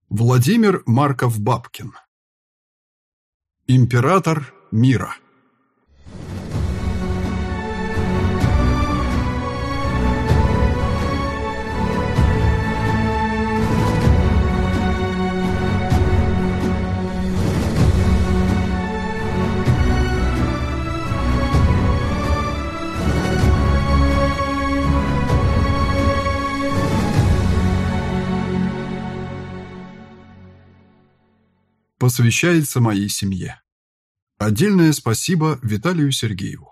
Владимир Марков-Бабкин. Император мира. Посвящается моей семье. Отдельное спасибо Виталию Сергееву.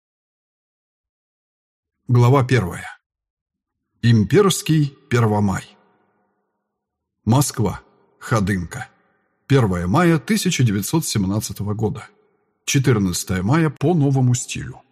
Глава 1. Имперский Первомай. Москва. Ходынка. 1 мая 1917 года. 14 мая по новому стилю.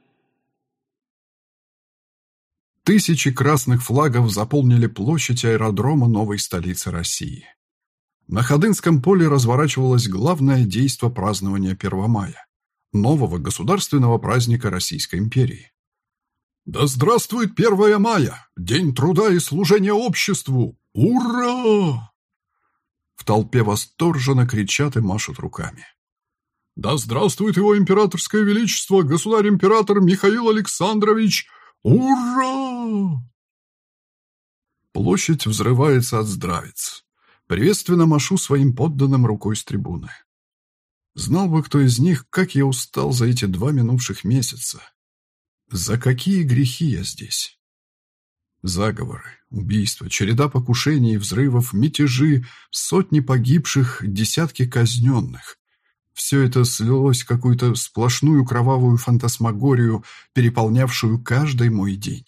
Тысячи красных флагов заполнили площадь аэродрома новой столицы России. На Ходынском поле разворачивалось главное действо празднования 1 мая, нового государственного праздника Российской империи. «Да здравствует 1 мая! День труда и служения обществу! Ура!» В толпе восторженно кричат и машут руками. «Да здравствует его императорское величество, государь-император Михаил Александрович! Ура!» Площадь взрывается от здравиц. Приветственно машу своим подданным рукой с трибуны. Знал бы кто из них, как я устал за эти 2 минувших месяца. За какие грехи я здесь? Заговоры, убийства, череда покушений и взрывов, мятежи, сотни погибших, десятки казненных. Все это слилось в какую-то сплошную кровавую фантасмагорию, переполнявшую каждый мой день.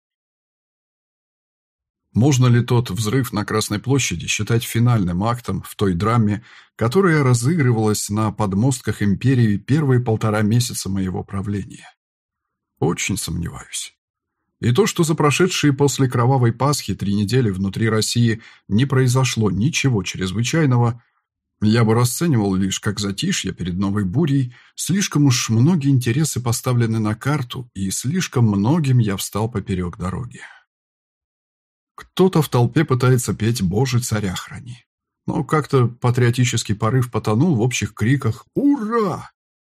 Можно ли тот взрыв на Красной площади считать финальным актом в той драме, которая разыгрывалась на подмостках империи первые 1,5 месяца моего правления? Очень сомневаюсь. И то, что за прошедшие после Кровавой Пасхи 3 недели внутри России не произошло ничего чрезвычайного, я бы расценивал лишь как затишье перед новой бурей. Слишком уж многие интересы поставлены на карту, и слишком многим я встал поперек дороги. Кто-то в толпе пытается петь «Боже, царя храни». Но как-то патриотический порыв потонул в общих криках «Ура!».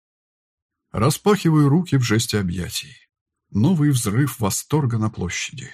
Распахиваю руки в жесте объятий. Новый взрыв восторга на площади.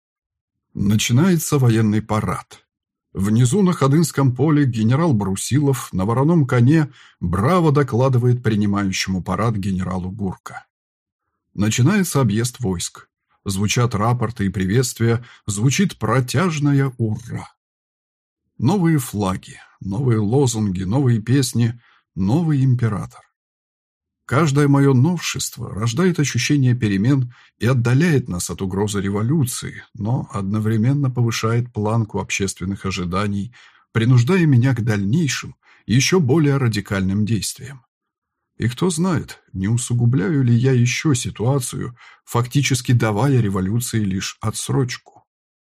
Начинается военный парад. Внизу на Ходынском поле генерал Брусилов на вороном коне браво докладывает принимающему парад генералу Гурко. Начинается объезд войск. Звучат рапорты и приветствия, звучит протяжное «Ура!». Новые флаги, новые лозунги, новые песни, новый император. Каждое мое новшество рождает ощущение перемен и отдаляет нас от угрозы революции, но одновременно повышает планку общественных ожиданий, принуждая меня к дальнейшим, еще более радикальным действиям. И кто знает, не усугубляю ли я еще ситуацию, фактически давая революции лишь отсрочку.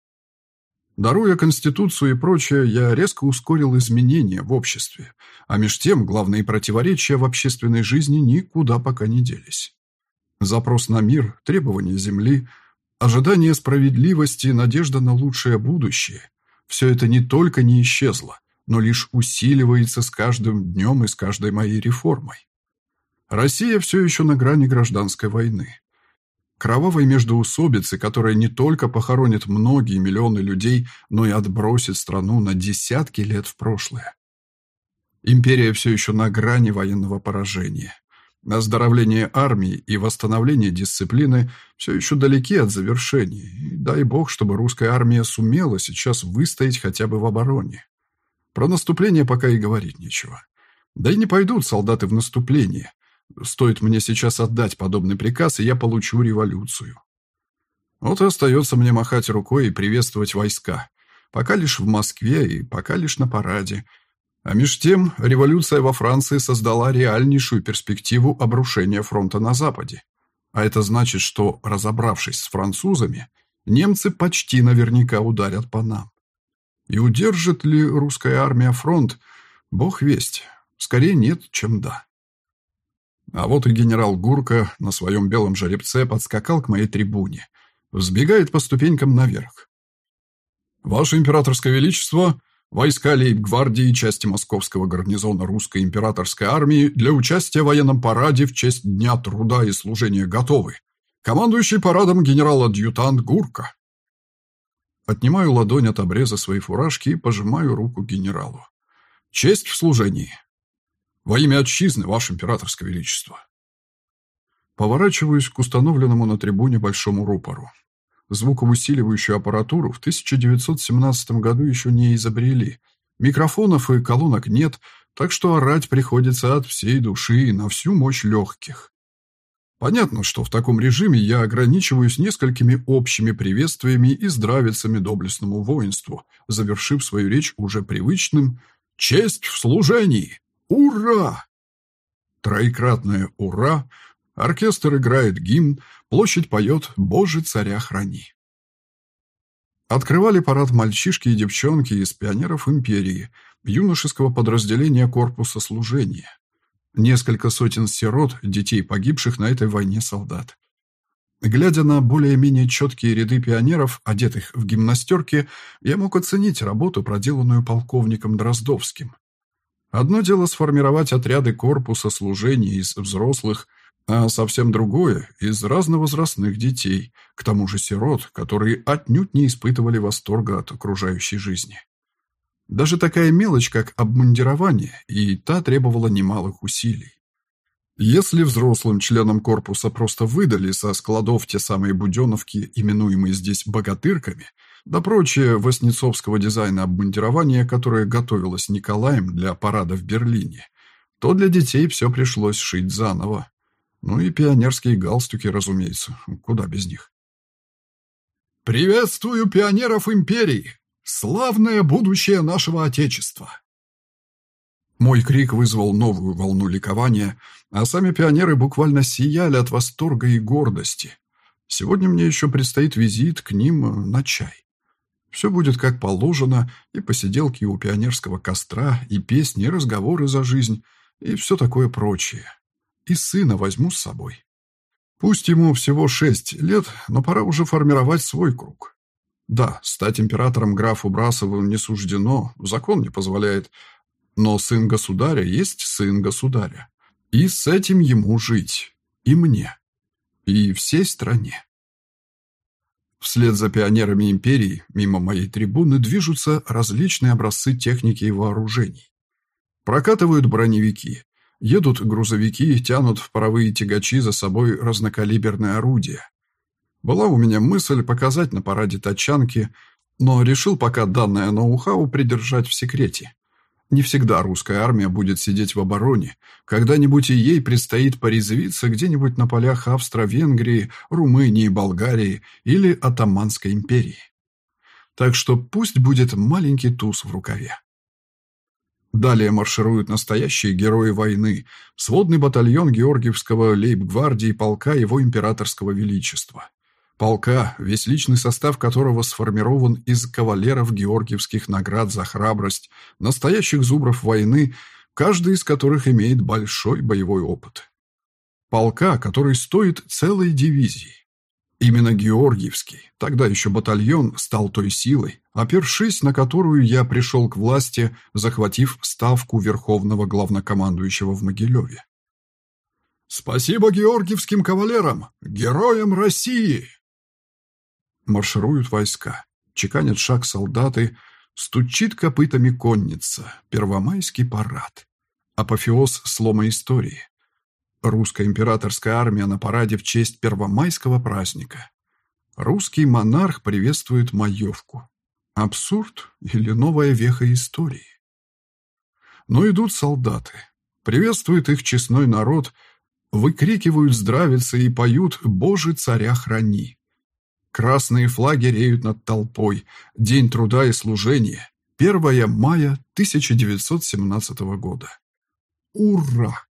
Даруя Конституцию и прочее, я резко ускорил изменения в обществе, а меж тем главные противоречия в общественной жизни никуда пока не делись. Запрос на мир, требования земли, ожидание справедливости, надежда на лучшее будущее – все это не только не исчезло, но лишь усиливается с каждым днем и с каждой моей реформой. Россия все еще на грани гражданской войны. Кровавой междоусобицы, которая не только похоронит многие миллионы людей, но и отбросит страну на десятки лет в прошлое. Империя все еще на грани военного поражения. Оздоровление армии и восстановление дисциплины все еще далеки от завершения. И дай бог, чтобы русская армия сумела сейчас выстоять хотя бы в обороне. Про наступление пока и говорить нечего. Да и не пойдут солдаты в наступление. Стоит мне сейчас отдать подобный приказ, и я получу революцию. Вот и остается мне махать рукой и приветствовать войска. Пока лишь в Москве и пока лишь на параде. А меж тем революция во Франции создала реальнейшую перспективу обрушения фронта на Западе. А это значит, что, разобравшись с французами, немцы почти наверняка ударят по нам. И удержит ли русская армия фронт? Бог весть. Скорее нет, чем да. А вот и генерал Гурко на своем белом жеребце подскакал к моей трибуне. Взбегает по ступенькам наверх. «Ваше императорское величество, Войска лейб-гвардии и части московского гарнизона русской императорской армии для участия в военном параде в честь Дня труда и служения готовы. Командующий парадом генерал-адъютант Гурка. Отнимаю ладонь от обреза своей фуражки и пожимаю руку генералу. Честь в служении. Во имя отчизны, ваше императорское величество. Поворачиваюсь к установленному на трибуне большому рупору. Звуковусиливающую аппаратуру в 1917 году еще не изобрели. Микрофонов и колонок нет, так что орать приходится от всей души и на всю мощь легких. Понятно, что в таком режиме я ограничиваюсь несколькими общими приветствиями и здравицами доблестному воинству, завершив свою речь уже привычным «Честь в служении! Ура!». Троекратное «Ура!», оркестр играет гимн, площадь поет «Боже, царя храни». Открывали парад мальчишки и девчонки из пионеров империи, юношеского подразделения корпуса служения. Несколько сотен сирот, детей погибших на этой войне солдат. Глядя на более-менее четкие ряды пионеров, одетых в гимнастерки, я мог оценить работу, проделанную полковником Дроздовским. Одно дело сформировать отряды корпуса служения из взрослых, а совсем другое – из разновозрастных детей, к тому же сирот, которые отнюдь не испытывали восторга от окружающей жизни. Даже такая мелочь, как обмундирование, и та требовала немалых усилий. Если взрослым членам корпуса просто выдали со складов те самые буденовки, именуемые здесь богатырками, да прочее воснецовского дизайна обмундирования, которое готовилось Николаем для парада в Берлине, то для детей все пришлось шить заново. Ну и пионерские галстуки, разумеется, куда без них. «Приветствую пионеров империи! Славное будущее нашего Отечества!» Мой крик вызвал новую волну ликования, а сами пионеры буквально сияли от восторга и гордости. Сегодня мне еще предстоит визит к ним на чай. Все будет как положено, и посиделки у пионерского костра, и песни, и разговоры за жизнь, и все такое прочее. И сына возьму с собой. Пусть ему всего 6 лет, но пора уже формировать свой круг. Да, стать императором графу Брасову не суждено, закон не позволяет, но сын государя есть сын государя. И с этим ему жить. И мне. И всей стране. Вслед за пионерами империи, мимо моей трибуны, движутся различные образцы техники и вооружений. Прокатывают броневики. Едут грузовики, тянут в паровые тягачи за собой разнокалиберные орудия. Была у меня мысль показать на параде тачанки, но решил пока данное ноу-хау придержать в секрете. Не всегда русская армия будет сидеть в обороне, когда-нибудь и ей предстоит порезвиться где-нибудь на полях Австро-Венгрии, Румынии, Болгарии или Отtomанской империи. Так что пусть будет маленький туз в рукаве. Далее маршируют настоящие герои войны, сводный батальон Георгиевского лейб-гвардии полка его императорского величества. Полка, весь личный состав которого сформирован из кавалеров георгиевских наград за храбрость, настоящих зубров войны, каждый из которых имеет большой боевой опыт. Полка, который стоит целой дивизии. Именно Георгиевский, тогда еще батальон, стал той силой, опершись на которую я пришел к власти, захватив ставку верховного главнокомандующего в Могилеве. «Спасибо георгиевским кавалерам, героям России!» Маршируют войска, чеканят шаг солдаты, стучит копытами конница, первомайский парад. Апофеоз слома истории. Русская императорская армия на параде в честь первомайского праздника. Русский монарх приветствует маевку. Абсурд или новая веха истории? Но идут солдаты. Приветствует их честной народ, выкрикивают здравицы и поют «Боже, царя храни». Красные флаги реют над толпой. День труда и служения. 1 мая 1917 года. Ура!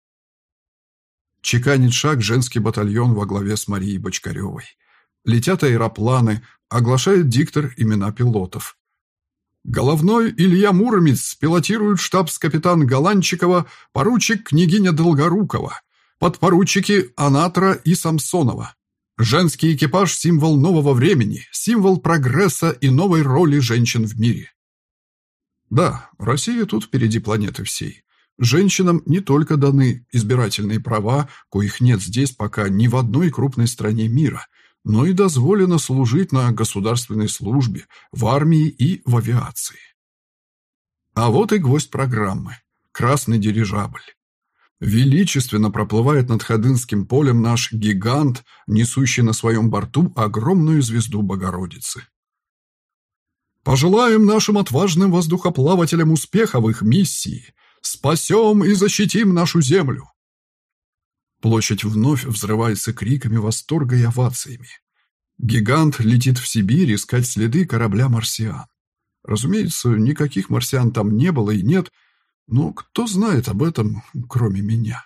Чеканит шаг женский батальон во главе с Марией Бочкаревой. Летят аэропланы, оглашает диктор имена пилотов. Головной Илья Муромец пилотирует штабс-капитан Голанчикова, поручик княгиня Долгорукова, подпоручики Анатра и Самсонова. Женский экипаж – символ нового времени, символ прогресса и новой роли женщин в мире. Да, Россия тут впереди планеты всей. Женщинам не только даны избирательные права, коих нет здесь пока ни в одной крупной стране мира, но и дозволено служить на государственной службе, в армии и в авиации. А вот и гвоздь программы – красный дирижабль. Величественно проплывает над Ходынским полем наш гигант, несущий на своем борту огромную звезду Богородицы. Пожелаем нашим отважным воздухоплавателям успеха в их миссии. Спасем и защитим нашу землю. Площадь вновь взрывается криками восторга и овациями. Гигант летит в Сибирь искать следы корабля «Марсиан». Разумеется, никаких марсиан там не было и нет, но кто знает об этом, кроме меня?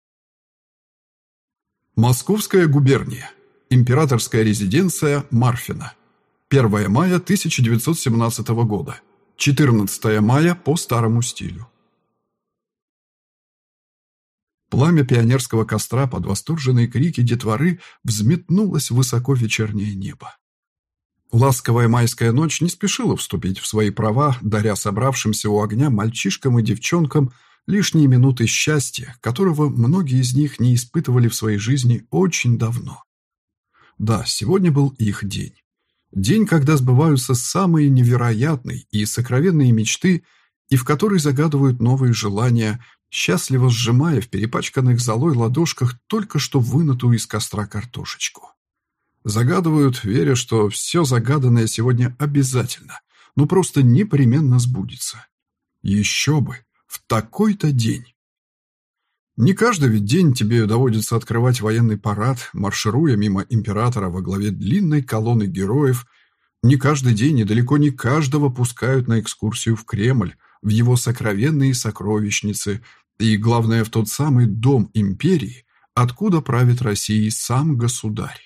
Московская губерния. Императорская резиденция Марфина. 1 мая 1917 года. 14 мая по старому стилю. Пламя пионерского костра под восторженные крики детворы взметнулось высоко в вечернее небо. Ласковая майская ночь не спешила вступить в свои права, даря собравшимся у огня мальчишкам и девчонкам лишние минуты счастья, которого многие из них не испытывали в своей жизни очень давно. Да, сегодня был их день. День, когда сбываются самые невероятные и сокровенные мечты, и в который загадывают новые желания, счастливо сжимая в перепачканных золой ладошках только что вынутую из костра картошечку. Загадывают, веря, что все загаданное сегодня обязательно, но просто непременно сбудется. Еще бы, в такой-то день. Не каждый ведь день тебе доводится открывать военный парад, маршируя мимо императора во главе длинной колонны героев. Не каждый день и далеко не каждого пускают на экскурсию в Кремль, в его сокровенные сокровищницы и, главное, в тот самый дом империи, откуда правит Россией сам государь.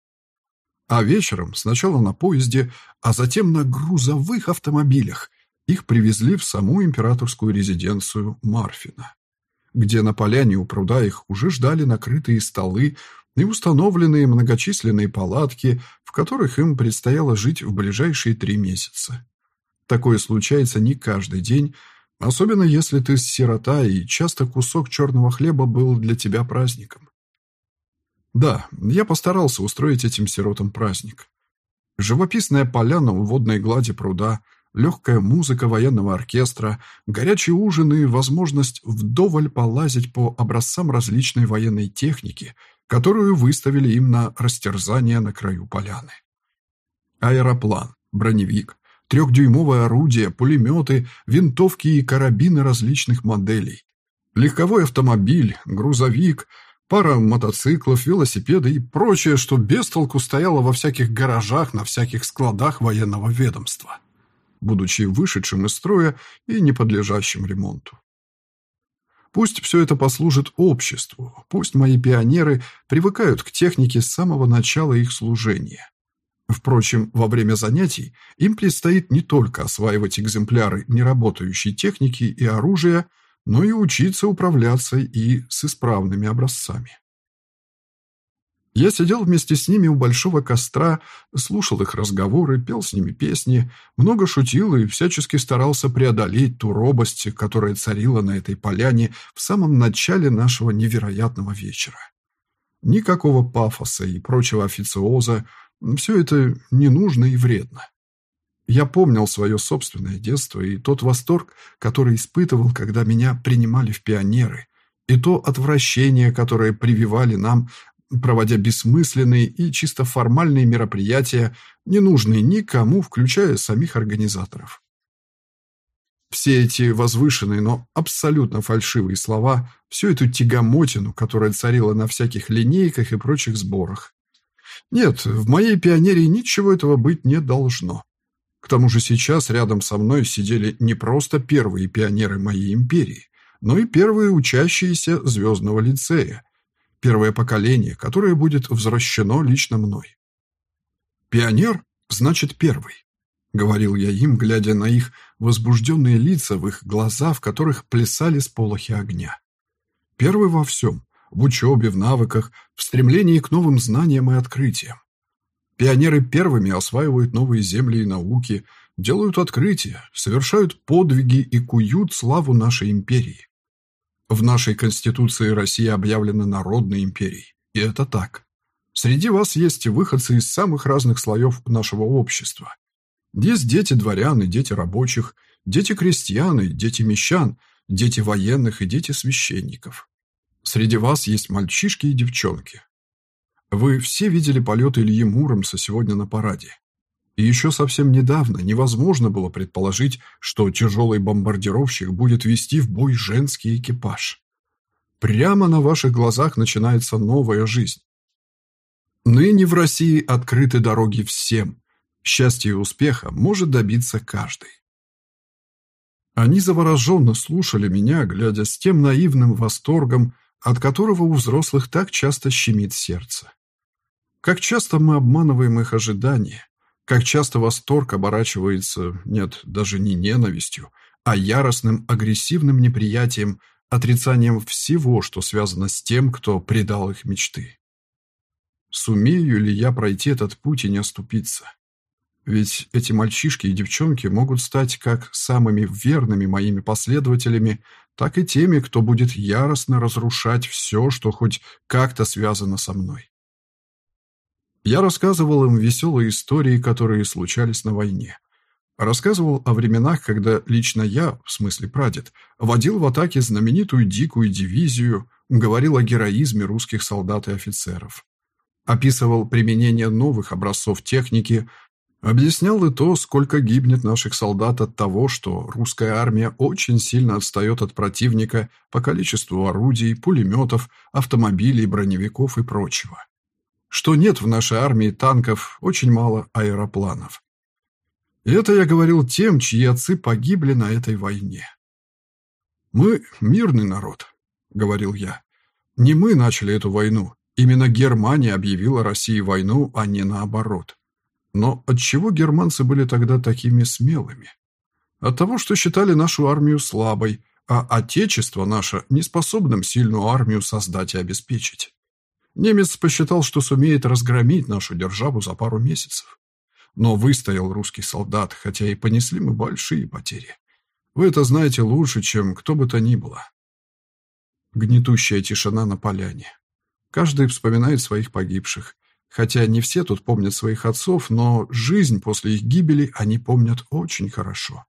А вечером, сначала на поезде, а затем на грузовых автомобилях, их привезли в саму императорскую резиденцию Марфина, где на поляне у пруда их уже ждали накрытые столы и установленные многочисленные палатки, в которых им предстояло жить в ближайшие 3 месяца. Такое случается не каждый день, особенно если ты сирота и часто кусок черного хлеба был для тебя праздником. Да, я постарался устроить этим сиротам праздник. Живописная поляна у водной глади пруда, легкая музыка военного оркестра, горячий ужин и возможность вдоволь полазить по образцам различной военной техники, которую выставили им на растерзание на краю поляны. Аэроплан, броневик, 3-дюймовое орудие, пулеметы, винтовки и карабины различных моделей, легковой автомобиль, грузовик, пара мотоциклов, велосипеды и прочее, что без толку стояло во всяких гаражах, на всяких складах военного ведомства, будучи вышедшим из строя и не подлежащим ремонту. Пусть все это послужит обществу, пусть мои пионеры привыкают к технике с самого начала их служения. Впрочем, во время занятий им предстоит не только осваивать экземпляры неработающей техники и оружия, но и учиться управляться и с исправными образцами. Я сидел вместе с ними у большого костра, слушал их разговоры, пел с ними песни, много шутил и всячески старался преодолеть ту робость, которая царила на этой поляне в самом начале нашего невероятного вечера. Никакого пафоса и прочего официоза, все это не нужно и вредно. Я помнил свое собственное детство и тот восторг, который испытывал, когда меня принимали в пионеры, и то отвращение, которое прививали нам, проводя бессмысленные и чисто формальные мероприятия, не нужные никому, включая самих организаторов. Все эти возвышенные, но абсолютно фальшивые слова, всю эту тягомотину, которая царила на всяких линейках и прочих сборах. Нет, в моей пионерии ничего этого быть не должно. К тому же сейчас рядом со мной сидели не просто первые пионеры моей империи, но и первые учащиеся Звездного лицея, первое поколение, которое будет взращено лично мной. «Пионер значит первый», — говорил я им, глядя на их возбужденные лица, в их глаза, в которых плясали сполохи огня. «Первый во всем, в учебе, в навыках, в стремлении к новым знаниям и открытиям. Пионеры первыми осваивают новые земли и науки, делают открытия, совершают подвиги и куют славу нашей империи. В нашей Конституции Россия объявлена народной империей, и это так. Среди вас есть выходцы из самых разных слоев нашего общества. Есть дети дворян и дети рабочих, дети крестьян и дети мещан, дети военных и дети священников. Среди вас есть мальчишки и девчонки. Вы все видели полет Ильи Муромца сегодня на параде. И еще совсем недавно невозможно было предположить, что тяжелый бомбардировщик будет вести в бой женский экипаж. Прямо на ваших глазах начинается новая жизнь. Ныне в России открыты дороги всем. Счастья и успеха может добиться каждый. Они завороженно слушали меня, глядя с тем наивным восторгом, от которого у взрослых так часто щемит сердце. Как часто мы обманываем их ожидания, как часто восторг оборачивается, нет, даже не ненавистью, а яростным агрессивным неприятием, отрицанием всего, что связано с тем, кто предал их мечты. Сумею ли я пройти этот путь и не оступиться? Ведь эти мальчишки и девчонки могут стать как самыми верными моими последователями, так и теми, кто будет яростно разрушать все, что хоть как-то связано со мной. Я рассказывал им веселые истории, которые случались на войне. Рассказывал о временах, когда лично я, в смысле прадед, водил в атаке знаменитую дикую дивизию, говорил о героизме русских солдат и офицеров. Описывал применение новых образцов техники, объяснял и то, сколько гибнет наших солдат от того, что русская армия очень сильно отстает от противника по количеству орудий, пулеметов, автомобилей, броневиков и прочего. Что нет в нашей армии танков, очень мало аэропланов. И это я говорил тем, чьи отцы погибли на этой войне. «Мы мирный народ», — говорил я. «Не мы начали эту войну. Именно Германия объявила России войну, а не наоборот. Но отчего германцы были тогда такими смелыми? От того, что считали нашу армию слабой, а отечество наше неспособным сильную армию создать и обеспечить. Немец посчитал, что сумеет разгромить нашу державу за пару месяцев. Но выстоял русский солдат, хотя и понесли мы большие потери. Вы это знаете лучше, чем кто бы то ни было». Гнетущая тишина на поляне. Каждый вспоминает своих погибших. Хотя не все тут помнят своих отцов, но жизнь после их гибели они помнят очень хорошо.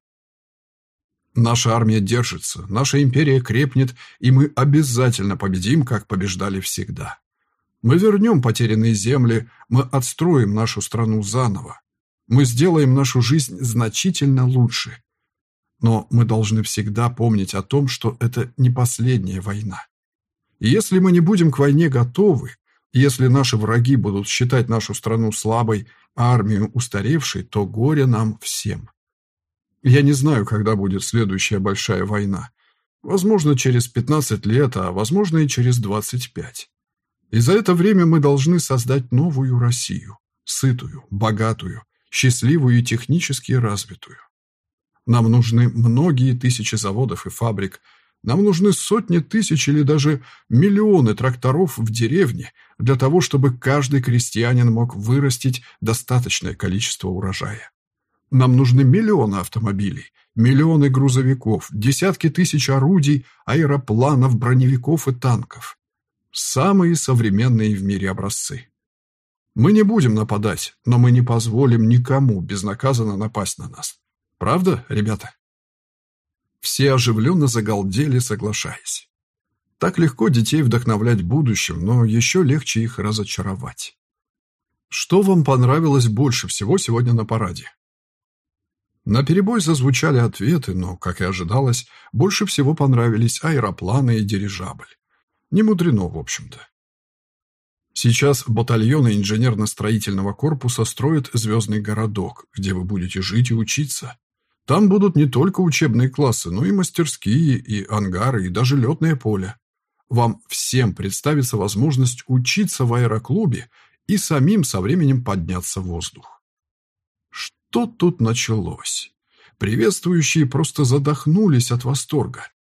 Наша армия держится, наша империя крепнет, и мы обязательно победим, как побеждали всегда. Мы вернем потерянные земли, мы отстроим нашу страну заново. Мы сделаем нашу жизнь значительно лучше. Но мы должны всегда помнить о том, что это не последняя война. И если мы не будем к войне готовы, если наши враги будут считать нашу страну слабой, а армию устаревшей, то горе нам всем. Я не знаю, когда будет следующая большая война. Возможно, через 15 лет, а возможно и через 25. И за это время мы должны создать новую Россию, сытую, богатую, счастливую и технически развитую. Нам нужны многие тысячи заводов и фабрик, нам нужны сотни тысяч или даже миллионы тракторов в деревне для того, чтобы каждый крестьянин мог вырастить достаточное количество урожая. Нам нужны миллионы автомобилей, миллионы грузовиков, десятки тысяч орудий, аэропланов, броневиков и танков. Самые современные в мире образцы. Мы не будем нападать, но мы не позволим никому безнаказанно напасть на нас. Правда, ребята? Все оживленно загалдели, соглашаясь. Так легко детей вдохновлять будущим, но еще легче их разочаровать. Что вам понравилось больше всего сегодня на параде? Наперебой зазвучали ответы, но, как и ожидалось, больше всего понравились аэропланы и дирижабль. Не мудрено, в общем-то. Сейчас батальоны инженерно-строительного корпуса строят звездный городок, где вы будете жить и учиться. Там будут не только учебные классы, но и мастерские, и ангары, и даже летное поле. Вам всем представится возможность учиться в аэроклубе и самим со временем подняться в воздух. Что тут началось? Приветствующие просто задохнулись от восторга.